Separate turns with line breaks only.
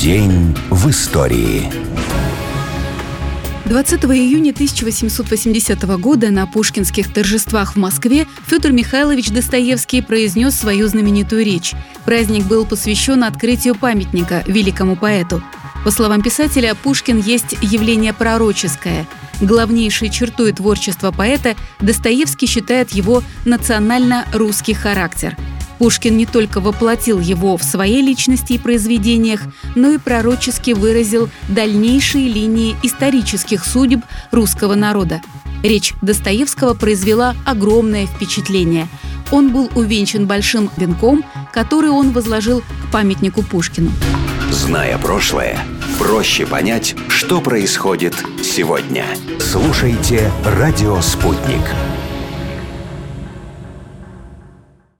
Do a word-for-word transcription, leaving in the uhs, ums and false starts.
День в истории.
двадцатого июня тысяча восемьсот восьмидесятого года на пушкинских торжествах в Москве Федор Михайлович Достоевский произнес свою знаменитую речь. Праздник был посвящен открытию памятника великому поэту. По словам писателя, Пушкин есть явление пророческое. Главнейшей чертой творчества поэта Достоевский считает его национально-русский характер. Пушкин не только воплотил его в своей личности и произведениях, но и пророчески выразил дальнейшие линии исторических судеб русского народа. Речь Достоевского произвела огромное впечатление. Он был увенчан большим венком, который он возложил к памятнику Пушкину.
Зная прошлое, проще понять, что происходит сегодня. Слушайте «Радио Спутник».